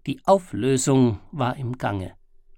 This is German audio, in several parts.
Die Auflösung war im Gange.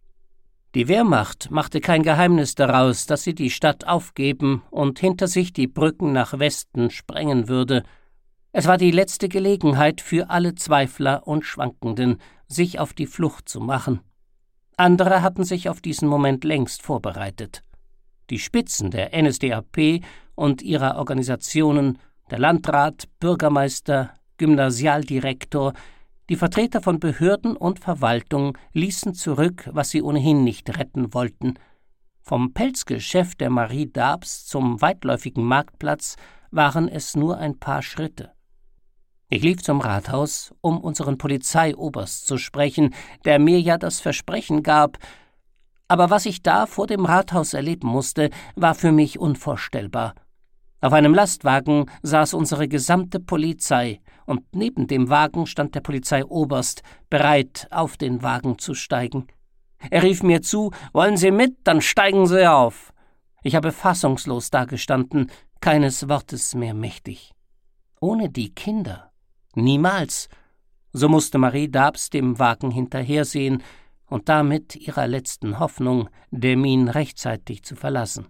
Die Wehrmacht machte kein Geheimnis daraus, dass sie die Stadt aufgeben und hinter sich die Brücken nach Westen sprengen würde. Es war die letzte Gelegenheit für alle Zweifler und Schwankenden, sich auf die Flucht zu machen. Andere hatten sich auf diesen Moment längst vorbereitet. Die Spitzen der NSDAP und ihrer Organisationen, der Landrat, Bürgermeister, Gymnasialdirektor, die Vertreter von Behörden und Verwaltung ließen zurück, was sie ohnehin nicht retten wollten. Vom Pelzgeschäft der Marie Darbs zum weitläufigen Marktplatz waren es nur ein paar Schritte. Ich lief zum Rathaus, um unseren Polizeioberst zu sprechen, der mir ja das Versprechen gab. Aber was ich da vor dem Rathaus erleben musste, war für mich unvorstellbar. Auf einem Lastwagen saß unsere gesamte Polizei, und neben dem Wagen stand der Polizeioberst, bereit, auf den Wagen zu steigen. Er rief mir zu: »Wollen Sie mit, dann steigen Sie auf!« Ich habe fassungslos dagestanden, keines Wortes mehr mächtig. Ohne die Kinder? Niemals! So musste Marie Darbs dem Wagen hinterhersehen und damit ihrer letzten Hoffnung, Demmin rechtzeitig zu verlassen.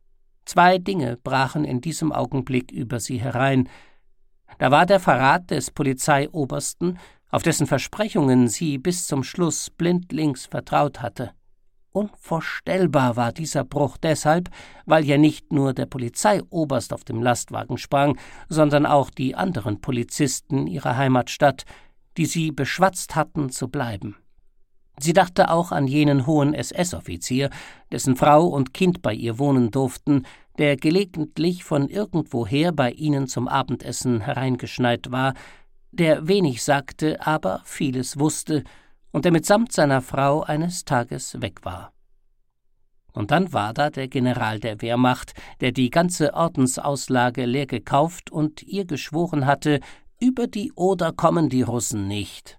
2 Dinge brachen in diesem Augenblick über sie herein. Da war der Verrat des Polizeiobersten, auf dessen Versprechungen sie bis zum Schluss blindlings vertraut hatte. Unvorstellbar war dieser Bruch deshalb, weil ja nicht nur der Polizeioberst auf dem Lastwagen sprang, sondern auch die anderen Polizisten ihrer Heimatstadt, die sie beschwatzt hatten zu bleiben. Sie dachte auch an jenen hohen SS-Offizier, dessen Frau und Kind bei ihr wohnen durften, der gelegentlich von irgendwoher bei ihnen zum Abendessen hereingeschneit war, der wenig sagte, aber vieles wusste und der mitsamt seiner Frau eines Tages weg war. Und dann war da der General der Wehrmacht, der die ganze Ordensauslage leer gekauft und ihr geschworen hatte, über die Oder kommen die Russen nicht.